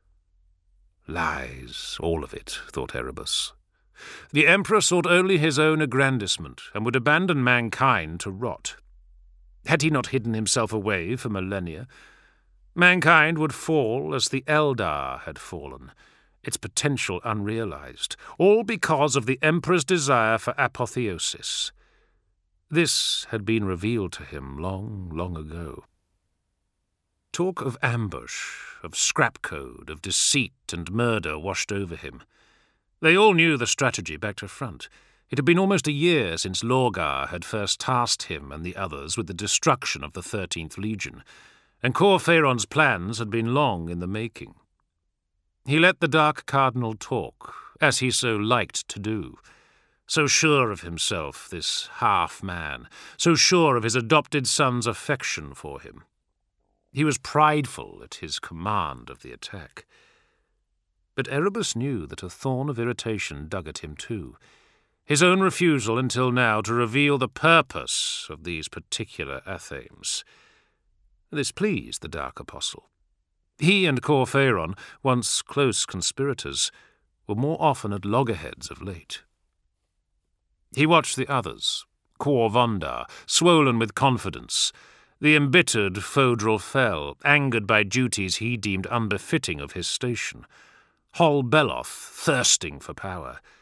Lies, all of it, thought Erebus. The Emperor sought only his own aggrandisement and would abandon mankind to rot. Had he not hidden himself away for millennia? Mankind would fall as the Eldar had fallen, its potential unrealized, all because of the Emperor's desire for apotheosis. This had been revealed to him long, long ago. Talk of ambush, of scrap code, of deceit and murder washed over him. They all knew the strategy back to front. It had been almost a year since Lorgar had first tasked him and the others with the destruction of the Thirteenth Legion, and Cor Phaeron's plans had been long in the making. He let the Dark Cardinal talk, as he so liked to do. So sure of himself, this half-man, so sure of his adopted son's affection for him. He was prideful at his command of the attack. But Erebus knew that a thorn of irritation dug at him too. His own refusal until now to reveal the purpose of these particular athames. This pleased the Dark Apostle. He and Cor Phaeron, once close conspirators, were more often at loggerheads of late. He watched the others, Cor Vondar, swollen with confidence, the embittered Fodral Fell, angered by duties he deemed unbefitting of his station, Hol Beloth, thirsting for power,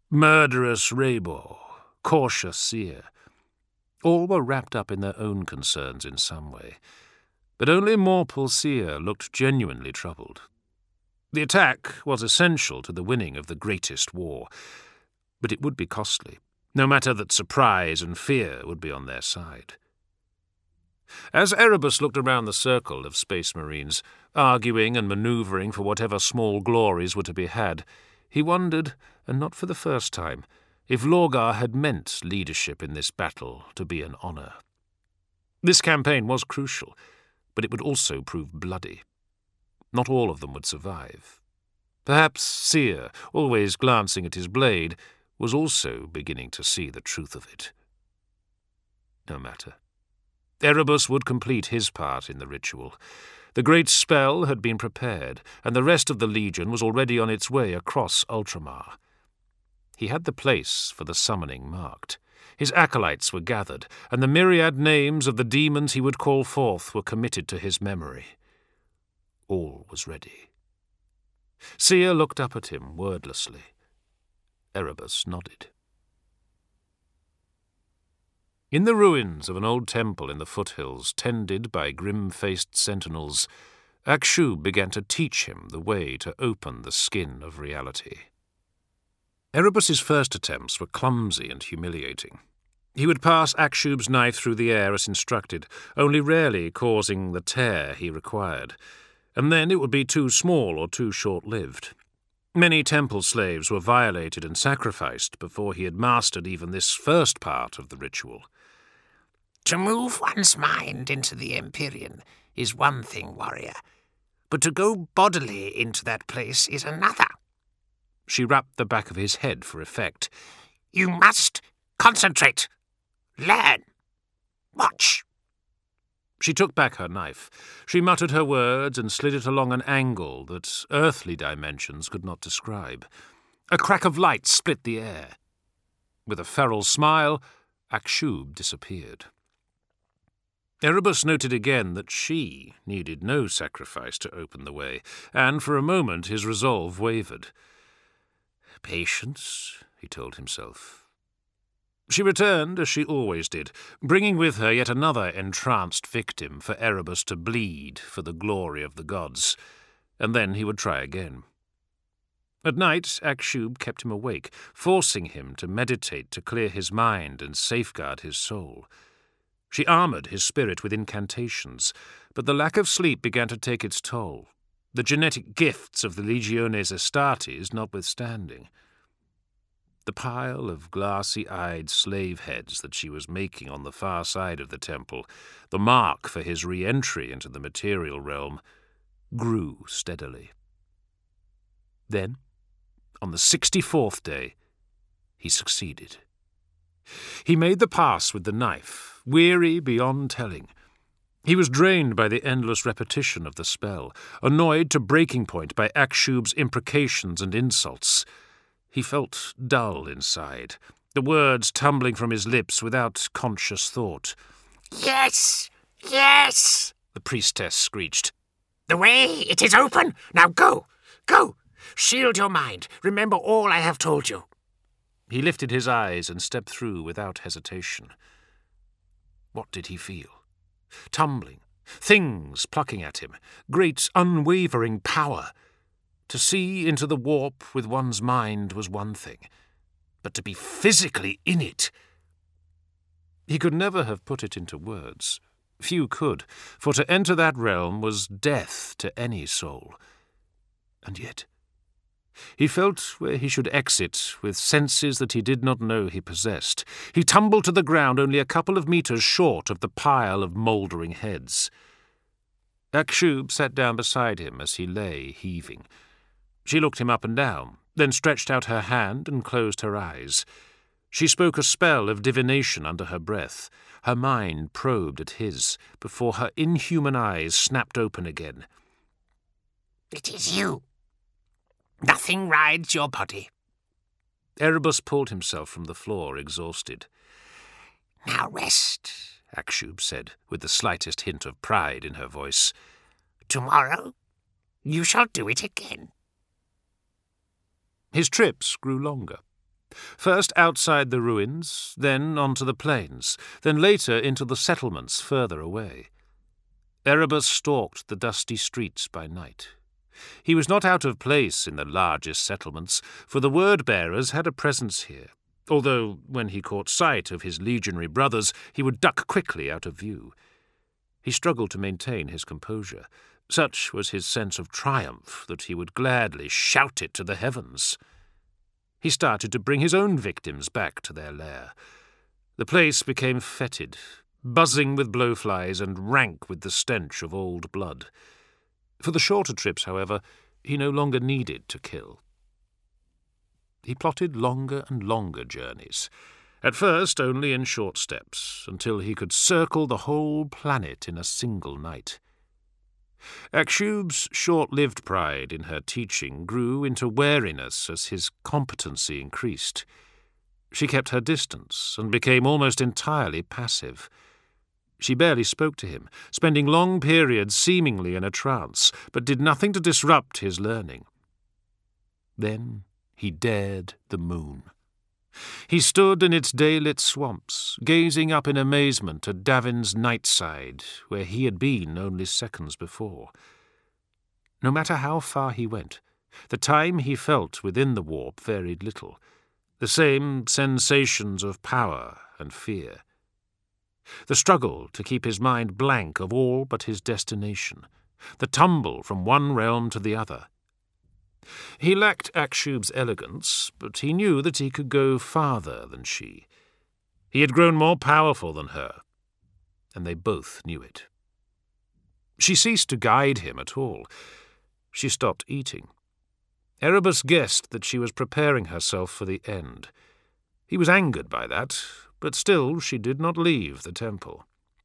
murderous Rabor, cautious seer. All were wrapped up in their own concerns in some way, but only Morpul Seer looked genuinely troubled. The attack was essential to the winning of the greatest war, but it would be costly, no matter that surprise and fear would be on their side. As Erebus looked around the circle of space marines, arguing and manoeuvring for whatever small glories were to be had, he wondered, and not for the first time, if Lorgar had meant leadership in this battle to be an honour. This campaign was crucial, but it would also prove bloody. Not all of them would survive. Perhaps Seer, always glancing at his blade, was also beginning to see the truth of it. No matter. Erebus would complete his part in the ritual. The great spell had been prepared, and the rest of the Legion was already on its way across Ultramar. He had the place for the summoning marked. His acolytes were gathered, and the myriad names of the demons he would call forth were committed to his memory. All was ready. Seer looked up at him wordlessly. Erebus nodded. In the ruins of an old temple in the foothills, tended by grim-faced sentinels, Akshub began to teach him the way to open the skin of reality. Erebus's first attempts were clumsy and humiliating. He would pass Akshub's knife through the air as instructed, only rarely causing the tear he required, and then it would be too small or too short-lived. Many temple slaves were violated and sacrificed before he had mastered even this first part of the ritual. To move one's mind into the Empyrean is one thing, warrior, but to go bodily into that place is another. She rapped the back of his head for effect. You must concentrate. Learn. Watch. She took back her knife. She muttered her words and slid it along an angle that earthly dimensions could not describe. A crack of light split the air. With a feral smile, Akshub disappeared. Erebus noted again that she needed no sacrifice to open the way, and for a moment his resolve wavered. Patience, he told himself. She returned, as she always did, bringing with her yet another entranced victim for Erebus to bleed for the glory of the gods, and then he would try again. At night, Akshub kept him awake, forcing him to meditate to clear his mind and safeguard his soul. She armoured his spirit with incantations, but the lack of sleep began to take its toll, the genetic gifts of the Legiones Astartes notwithstanding. The pile of glassy-eyed slave heads that she was making on the far side of the temple, the mark for his re-entry into the material realm, grew steadily. Then, on the sixty-fourth day, he succeeded. He made the pass with the knife, weary beyond telling. He was drained by the endless repetition of the spell, annoyed to breaking point by Akshub's imprecations and insults. He felt dull inside, the words tumbling from his lips without conscious thought. Yes! Yes! The priestess screeched. The way, it is open! Now go! Go! Shield your mind. Remember all I have told you. He lifted his eyes and stepped through without hesitation. What did he feel? Tumbling, things plucking at him, great unwavering power. To see into the warp with one's mind was one thing, but to be physically in it... He could never have put it into words. Few could, for to enter that realm was death to any soul. And yet... he felt where he should exit with senses that he did not know he possessed. He tumbled to the ground only a couple of metres short of the pile of mouldering heads. Akshub sat down beside him as he lay heaving. She looked him up and down, then stretched out her hand and closed her eyes. She spoke a spell of divination under her breath. Her mind probed at his, before her inhuman eyes snapped open again. It is you. Nothing rides your body. Erebus pulled himself from the floor, exhausted. Now rest, Akshub said, with the slightest hint of pride in her voice. Tomorrow you shall do it again. His trips grew longer. First outside the ruins, then onto the plains, then later into the settlements further away. Erebus stalked the dusty streets by night. He was not out of place in the largest settlements, for the word-bearers had a presence here, although when he caught sight of his legionary brothers he would duck quickly out of view. He struggled to maintain his composure. Such was his sense of triumph that he would gladly shout it to the heavens. He started to bring his own victims back to their lair. The place became fetid, buzzing with blowflies and rank with the stench of old blood. For the shorter trips, however, he no longer needed to kill. He plotted longer and longer journeys, at first only in short steps, until he could circle the whole planet in a single night. Akshub's short-lived pride in her teaching grew into wariness as his competency increased. She kept her distance and became almost entirely passive. She barely spoke to him, spending long periods seemingly in a trance, but did nothing to disrupt his learning. Then he dared the moon. He stood in its day-lit swamps, gazing up in amazement at Davin's nightside, where he had been only seconds before. No matter how far he went, the time he felt within the warp varied little, the same sensations of power and fear. The struggle to keep his mind blank of all but his destination, the tumble from one realm to the other. He lacked Akshub's elegance, but he knew that he could go farther than she. He had grown more powerful than her, and they both knew it. She ceased to guide him at all. She stopped eating. Erebus guessed that she was preparing herself for the end. He was angered by that, but still she did not leave the temple.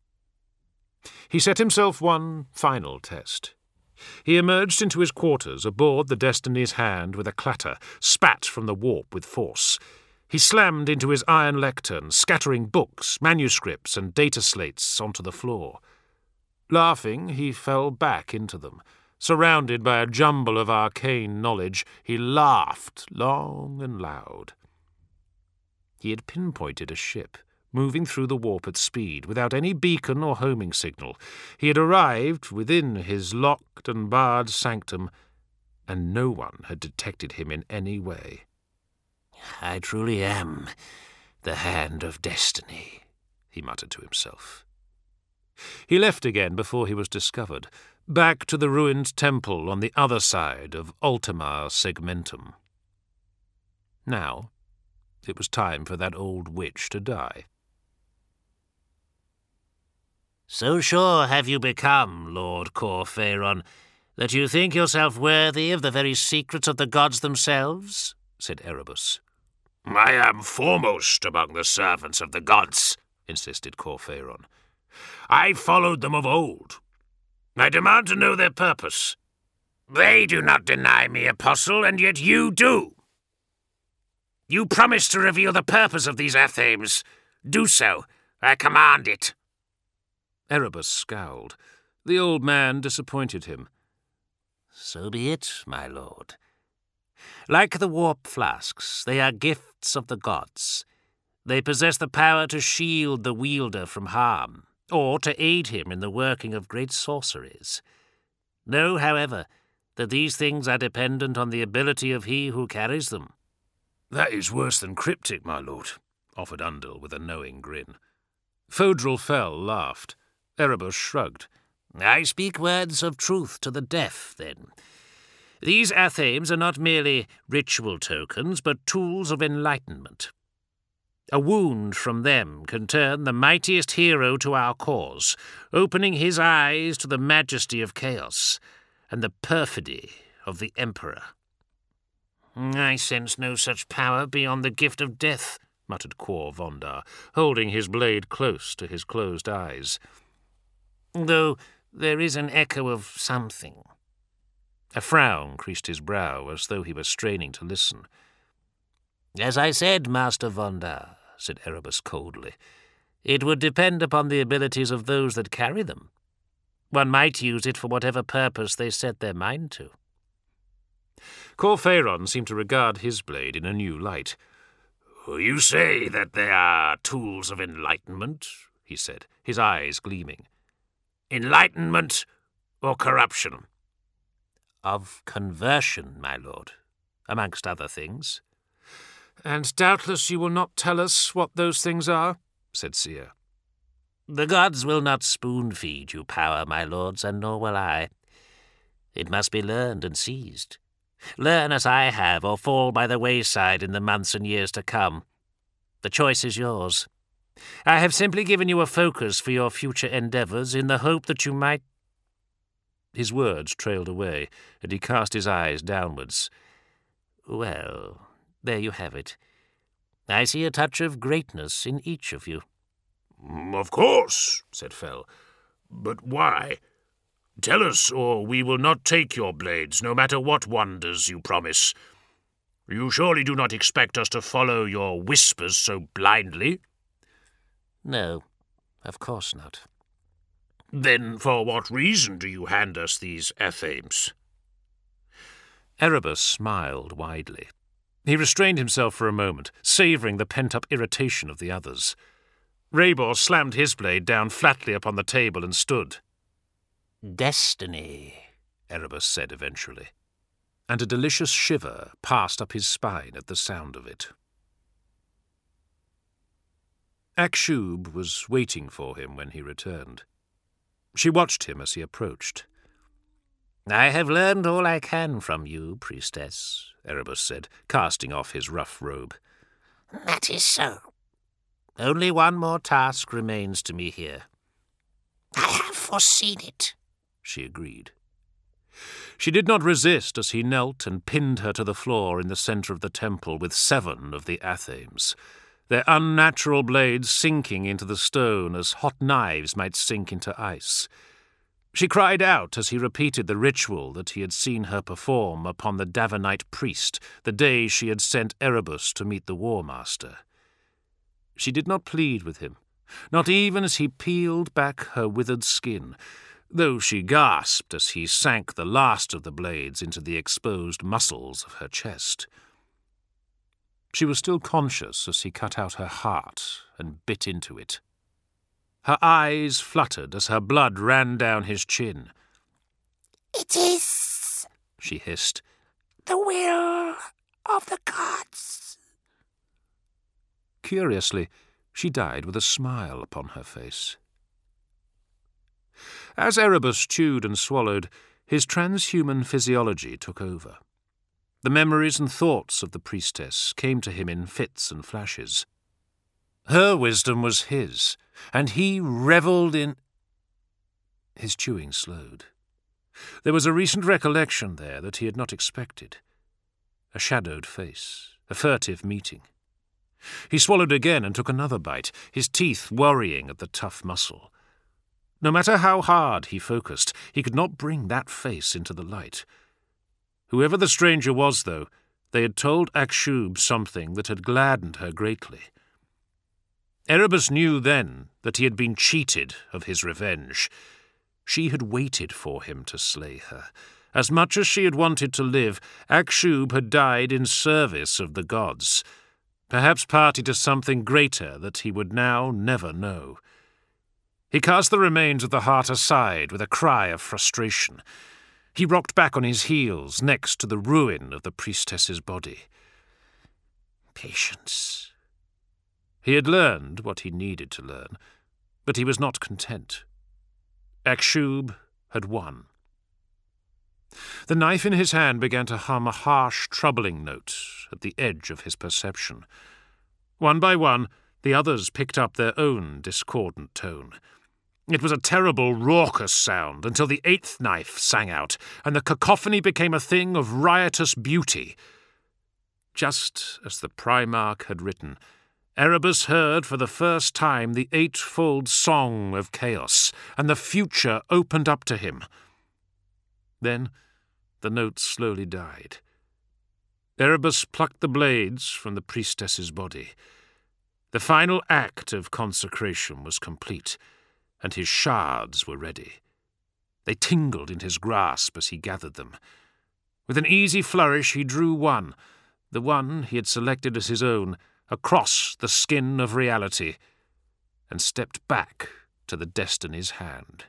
He set himself one final test. He emerged into his quarters aboard the Destiny's Hand with a clatter, spat from the warp with force. He slammed into his iron lectern, scattering books, manuscripts, and data slates onto the floor. Laughing, he fell back into them. Surrounded by a jumble of arcane knowledge, he laughed long and loud. He had pinpointed a ship, moving through the warp at speed, without any beacon or homing signal. He had arrived within his locked and barred sanctum, and no one had detected him in any way. "I truly am the Hand of Destiny," he muttered to himself. He left again before he was discovered, back to the ruined temple on the other side of Ultima Segmentum. Now it was time for that old witch to die. "So sure have you become, Lord Corphaeron, that you think yourself worthy of the very secrets of the gods themselves?" said Erebus. "I am foremost among the servants of the gods," insisted Corphaeron. "I followed them of old. I demand to know their purpose." "They do not deny me, Apostle, and yet you do. You promised to reveal the purpose of these athames. Do so. I command it." Erebus scowled. The old man disappointed him. "So be it, my lord. Like the warp flasks, they are gifts of the gods. They possess the power to shield the wielder from harm, or to aid him in the working of great sorceries. Know, however, that these things are dependent on the ability of he who carries them." "That is worse than cryptic, my lord," offered Undil with a knowing grin. Fodrel Fell laughed. Erebus shrugged. "I speak words of truth to the deaf, then. These athames are not merely ritual tokens, but tools of enlightenment. A wound from them can turn the mightiest hero to our cause, opening his eyes to the majesty of chaos and the perfidy of the Emperor." "I sense no such power beyond the gift of death," muttered Quor Vondar, holding his blade close to his closed eyes. "Though there is an echo of something." A frown creased his brow, as though he were straining to listen. "As I said, Master Vondar," said Erebus coldly, "it would depend upon the abilities of those that carry them. One might use it for whatever purpose they set their mind to." Corphaeron seemed to regard his blade in a new light. You say that they are tools of enlightenment, he said, his eyes gleaming. Enlightenment or corruption? Of conversion, my lord, amongst other things. And doubtless you will not tell us what those things are, said Seer. The gods will not spoon-feed you power, my lords, and nor will I. It must be learned and seized. Learn as I have, or fall by the wayside in the months and years to come. The choice is yours. I have simply given you a focus for your future endeavours in the hope that you might— His words trailed away, and he cast his eyes downwards. Well, there you have it. I see a touch of greatness in each of you. Of course, said Fell. But why? Tell us, or we will not take your blades, no matter what wonders you promise. You surely do not expect us to follow your whispers so blindly? No, of course not. Then for what reason do you hand us these athames? Erebus smiled widely. He restrained himself for a moment, savouring the pent-up irritation of the others. Raybor slammed his blade down flatly upon the table and stood. Destiny, Erebus said eventually, and a delicious shiver passed up his spine at the sound of it. Akshub was waiting for him when he returned. She watched him as he approached. I have learned all I can from you, priestess, Erebus said, casting off his rough robe. That is so. Only one more task remains to me here. I have foreseen it, she agreed. She did not resist as he knelt and pinned her to the floor in the centre of the temple with seven of the athames, their unnatural blades sinking into the stone as hot knives might sink into ice. She cried out as he repeated the ritual that he had seen her perform upon the Davonite priest the day she had sent Erebus to meet the War Master. She did not plead with him, not even as he peeled back her withered skin, though she gasped as he sank the last of the blades into the exposed muscles of her chest. She was still conscious as he cut out her heart and bit into it. Her eyes fluttered as her blood ran down his chin. It is, she hissed, the will of the gods. Curiously, she died with a smile upon her face. As Erebus chewed and swallowed, his transhuman physiology took over. The memories and thoughts of the priestess came to him in fits and flashes. Her wisdom was his, and he revelled in— His chewing slowed. There was a recent recollection there that he had not expected. A shadowed face, a furtive meeting. He swallowed again and took another bite, his teeth worrying at the tough muscle. No matter how hard he focused, he could not bring that face into the light. Whoever the stranger was, though, they had told Akshub something that had gladdened her greatly. Erebus knew then that he had been cheated of his revenge. She had waited for him to slay her. As much as she had wanted to live, Akshub had died in service of the gods, perhaps party to something greater that he would now never know. He cast the remains of the heart aside with a cry of frustration. He rocked back on his heels next to the ruin of the priestess's body. Patience. He had learned what he needed to learn, but he was not content. Akshub had won. The knife in his hand began to hum a harsh, troubling note at the edge of his perception. One by one, the others picked up their own discordant tone. It was a terrible, raucous sound until the eighth knife sang out, and the cacophony became a thing of riotous beauty. Just as the Primarch had written, Erebus heard for the first time the eightfold song of chaos, and the future opened up to him. Then the notes slowly died. Erebus plucked the blades from the priestess's body. The final act of consecration was complete, and his shards were ready. They tingled in his grasp as he gathered them. With an easy flourish he drew one, the one he had selected as his own, across the skin of reality, and stepped back to the Destiny's hand.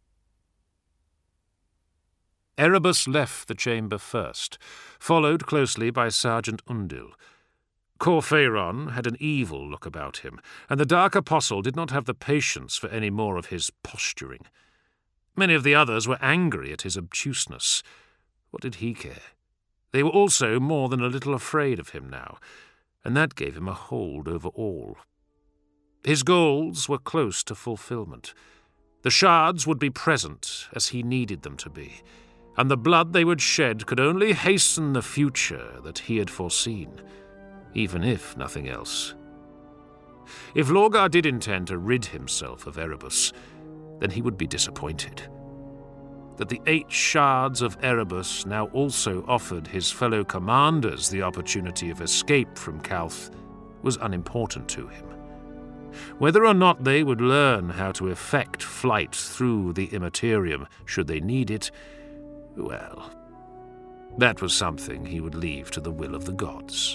Erebus left the chamber first, followed closely by Sergeant Undil. Cor Phaeron had an evil look about him, and the Dark Apostle did not have the patience for any more of his posturing. Many of the others were angry at his obtuseness. What did he care? They were also more than a little afraid of him now, and that gave him a hold over all. His goals were close to fulfillment. The shards would be present as he needed them to be, and the blood they would shed could only hasten the future that he had foreseen, even if nothing else. If Lorgar did intend to rid himself of Erebus, then he would be disappointed. That the eight shards of Erebus now also offered his fellow commanders the opportunity of escape from Calth was unimportant to him. Whether or not they would learn how to effect flight through the Immaterium should they need it, well, that was something he would leave to the will of the gods.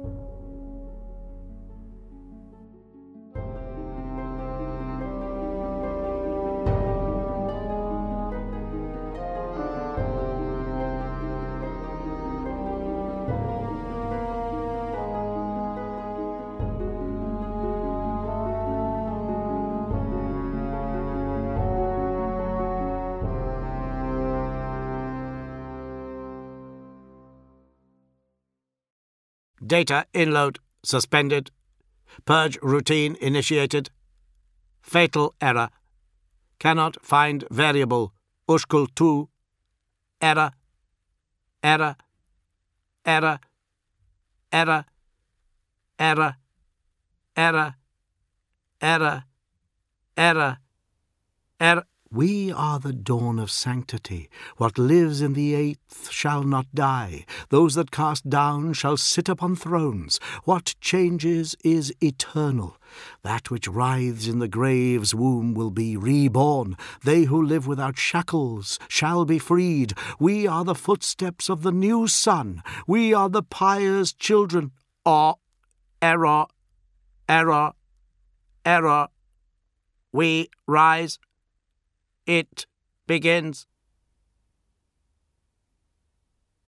Data inload suspended. Purge routine initiated. Fatal error. Cannot find variable Ushkul two. Error. Error. Error. Error. Error. Error. Error. Error. Error. We are the dawn of sanctity. What lives in the eighth shall not die. Those that cast down shall sit upon thrones. What changes is eternal. That which writhes in the grave's womb will be reborn. They who live without shackles shall be freed. We are the footsteps of the new sun. We are the pyre's children. Or error, error, error. We rise. It begins.